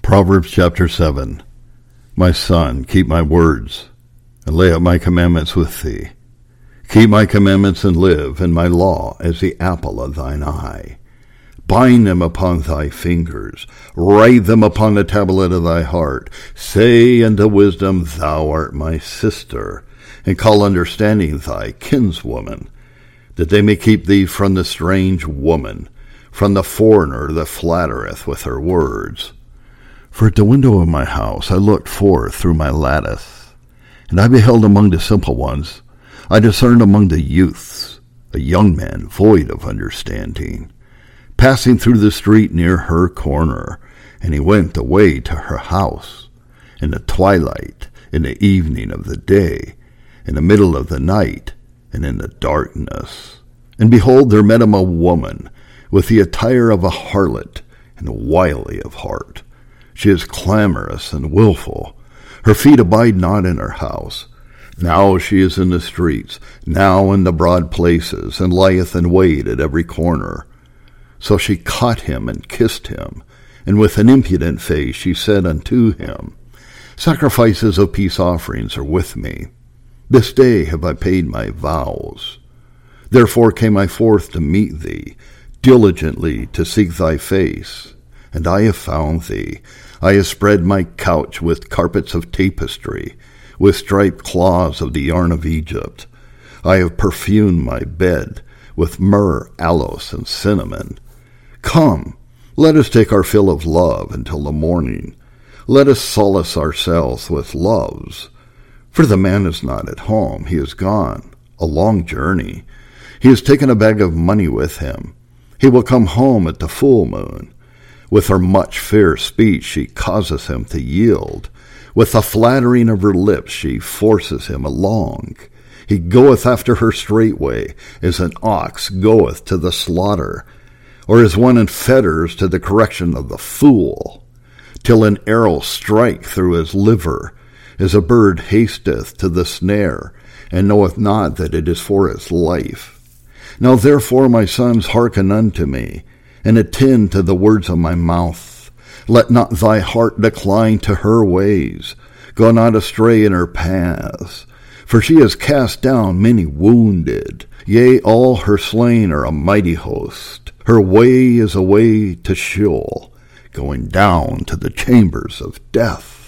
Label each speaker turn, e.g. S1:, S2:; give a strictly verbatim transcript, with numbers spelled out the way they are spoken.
S1: Proverbs chapter seven. My son, keep my words, and lay up my commandments with thee. Keep my commandments and live, and my law as the apple of thine eye. Bind them upon thy fingers, write them upon the tablet of thy heart. Say unto wisdom, thou art my sister, and call understanding thy kinswoman, that they may keep thee from the strange woman, from the foreigner that flattereth with her words. For at the window of my house I looked forth through my lattice, and I beheld among the simple ones, I discerned among the youths, a young man void of understanding, passing through the street near her corner, and he went away to her house, in the twilight, in the evening of the day, in the middle of the night, and in the darkness. And behold, there met him a woman, with the attire of a harlot, and wily of heart. She is clamorous and wilful. Her feet abide not in her house. Now she is in the streets, now in the broad places, and lieth in wait at every corner. So she caught him and kissed him, and with an impudent face she said unto him, Sacrifices of peace offerings are with me. This day have I paid my vows. Therefore came I forth to meet thee, diligently to seek thy face. And I have found thee. I have spread my couch with carpets of tapestry, with striped cloths of the yarn of Egypt. I have perfumed my bed with myrrh, aloes, and cinnamon. Come, let us take our fill of love until the morning. Let us solace ourselves with loves. For the man is not at home, he is gone, a long journey. He has taken a bag of money with him. He will come home at the full moon. With her much fair speech she causes him to yield. With the flattering of her lips she forces him along. He goeth after her straightway, as an ox goeth to the slaughter, or as one in fetters to the correction of the fool, till an arrow strike through his liver, as a bird hasteth to the snare, and knoweth not that it is for his life. Now therefore, my sons, hearken unto me, and attend to the words of my mouth. Let not thy heart decline to her ways. Go not astray in her paths. For she has cast down many wounded. Yea, all her slain are a mighty host. Her way is a way to Sheol, going down to the chambers of death.